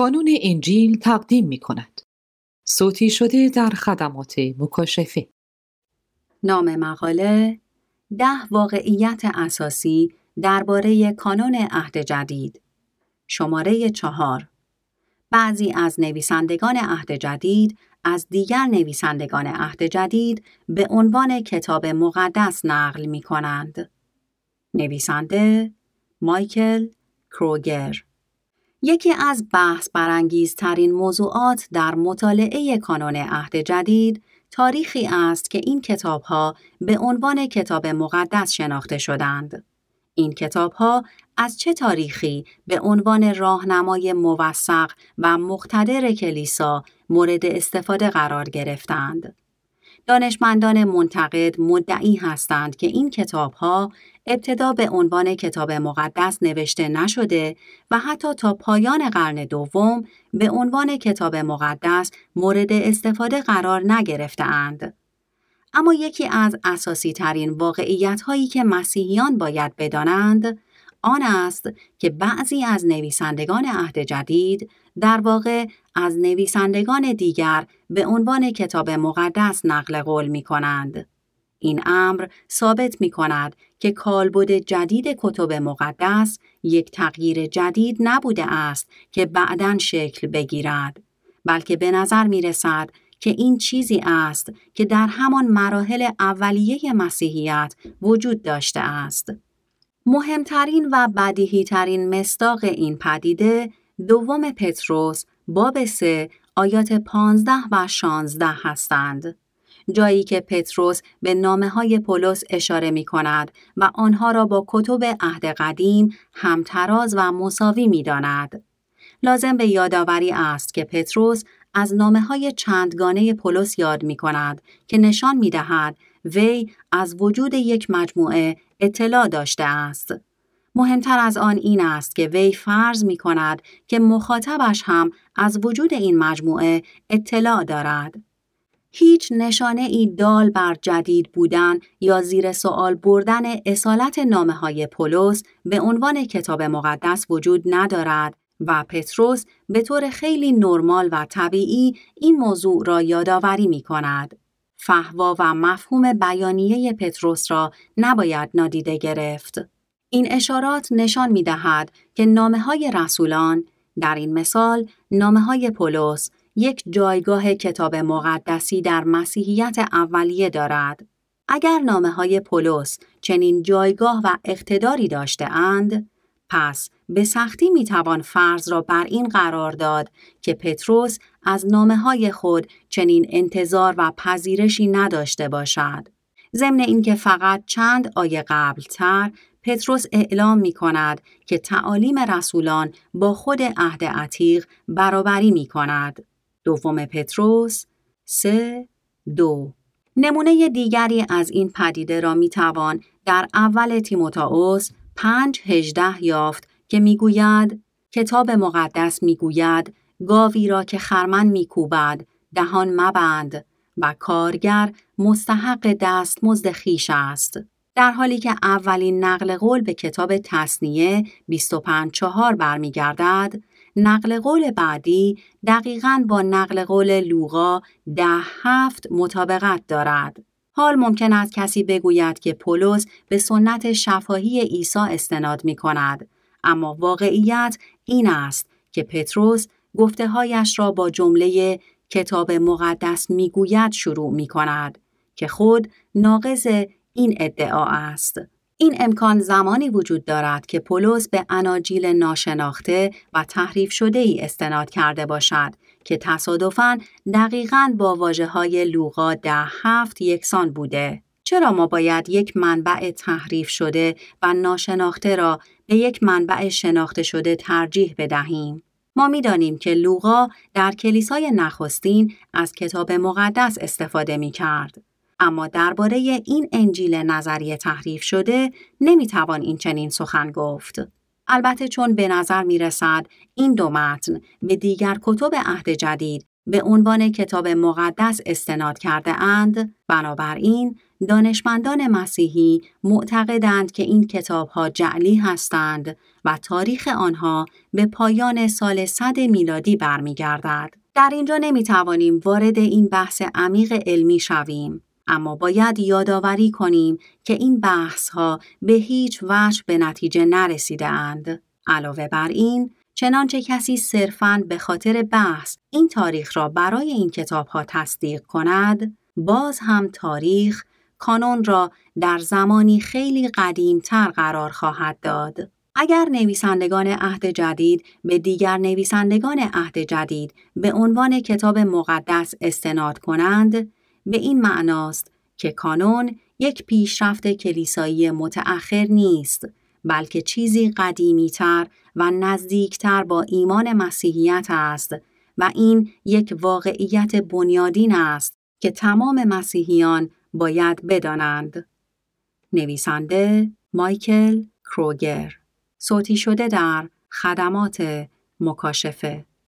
کانون انجیل تقدیم می کند. صوتی شده در خدمات مکاشفه. نام مقاله 10 واقعیت اساسی درباره کانون عهد جدید. شماره 4. بعضی از نویسندگان عهد جدید از دیگر نویسندگان عهد جدید به عنوان کتاب مقدس نقل می کنند. نویسنده مایکل کروگر. یکی از بحث برانگیزترین موضوعات در مطالعه کانون عهد جدید تاریخی است که این کتاب‌ها به عنوان کتاب مقدس شناخته شدند. این کتاب‌ها از چه تاریخی به عنوان راهنمای موثق و مقتدر کلیسا مورد استفاده قرار گرفتند؟ دانشمندان منتقد مدعی هستند که این کتاب‌ها ابتدا به عنوان کتاب مقدس نوشته نشده و حتی تا پایان قرن دوم به عنوان کتاب مقدس مورد استفاده قرار نگرفته‌اند. اما یکی از اساسی ترین واقعیت‌هایی که مسیحیان باید بدانند آن است که بعضی از نویسندگان عهد جدید در واقع از نویسندگان دیگر به عنوان کتاب مقدس نقل قول می‌کنند. این امر ثابت می‌کند که کالبد جدید کتب مقدس یک تغییر جدید نبوده است که بعداً شکل بگیرد، بلکه به نظر می‌رسد که این چیزی است که در همان مراحل اولیه مسیحیت وجود داشته است. مهمترین و بدیهی‌ترین مصداق این پدیده دوم پتروس باب 3 آیات 15 و 16 هستند. جایی که پتروس به نامه‌های پولس اشاره می‌کند و آنها را با کتب عهد قدیم همتراز و مساوی می‌داند. لازم به یادآوری است که پتروس از نامه‌های چندگانه پولس یاد می‌کند که نشان می‌دهد وی از وجود یک مجموعه اطلاع داشته است. مهمتر از آن این است که وی فرض می‌کند که مخاطبش هم از وجود این مجموعه اطلاع دارد. هیچ نشانه‌ای دال بر جدید بودن یا زیر سوال بردن اصالت نامه‌های پولس به عنوان کتاب مقدس وجود ندارد و پتروس به طور خیلی نرمال و طبیعی این موضوع را یادآوری می‌کند. فحوا و مفهوم بیانیه پتروس را نباید نادیده گرفت. این اشارات نشان می‌دهد که نامه‌های رسولان، در این مثال نامه‌های پولس، یک جایگاه کتاب مقدسی در مسیحیت اولیه دارد. اگر نامه‌های پولس چنین جایگاه و اقتداری داشته‌اند، پس به سختی می‌توان فرض را بر این قرار داد که پتروس از نامه‌های خود چنین انتظار و پذیرشی نداشته باشد. ضمن اینکه فقط چند آیه قبل‌تر پتروس اعلام می‌کند که تعالیم رسولان با خود عهد عتیق برابری می‌کند. دوم پتروس 3:2. نمونه دیگری از این پدیده را می‌توان در اول تیموتائوس 5:18 یافت که می‌گوید کتاب مقدس می‌گوید گاوی را که خرمن می‌کوبد دهان مبند و کارگر مستحق دستمزد خویش است. در حالی که اولین نقل قول به کتاب تثنیه 25:4 برمیگردد، نقل قول بعدی دقیقاً با نقل قول لوقا 10:7 مطابقت دارد. حال ممکن است کسی بگوید که پولس به سنت شفاهی عیسی استناد می‌کند، اما واقعیت این است که پتروس گفته‌هایش را با جمله کتاب مقدس می‌گوید شروع می‌کند که خود ناقض این ادعا است. این امکان زمانی وجود دارد که پولس به اناجیل ناشناخته و تحریف شده‌ای استناد کرده باشد که تصادفاً دقیقاً با واژه‌های لوقا 10:7 یکسان بوده. چرا ما باید یک منبع تحریف شده و ناشناخته را به یک منبع شناخته شده ترجیح بدهیم؟ ما می‌دانیم که لوقا در کلیسای نخستین از کتاب مقدس استفاده می‌کرد. اما درباره این انجیل نظری تحریف شده نمیتوان این چنین سخن گفت. البته چون به نظر میرسد این دو متن به دیگر کتب عهد جدید به عنوان کتاب مقدس استناد کرده اند، بنابراین دانشمندان مسیحی معتقدند که این کتاب‌ها جعلی هستند و تاریخ آنها به پایان سال 100 میلادی برمیگردد. در اینجا نمی‌توانیم وارد این بحث عمیق علمی شویم، اما باید یادآوری کنیم که این بحث‌ها به هیچ وجه به نتیجه نرسیده اند. علاوه بر این، چنانچه کسی صرفاً به خاطر بحث این تاریخ را برای این کتاب‌ها تصدیق کند، باز هم تاریخ کانون را در زمانی خیلی قدیم‌تر قرار خواهد داد. اگر نویسندگان عهد جدید به دیگر نویسندگان عهد جدید به عنوان کتاب مقدس استناد کنند، به این معناست که کانون یک پیشرفت کلیسایی متأخر نیست، بلکه چیزی قدیمی‌تر و نزدیکتر با ایمان مسیحیت است و این یک واقعیت بنیادین است که تمام مسیحیان باید بدانند. نویسنده مایکل کروگر. صوتی شده در خدمات مکاشفه.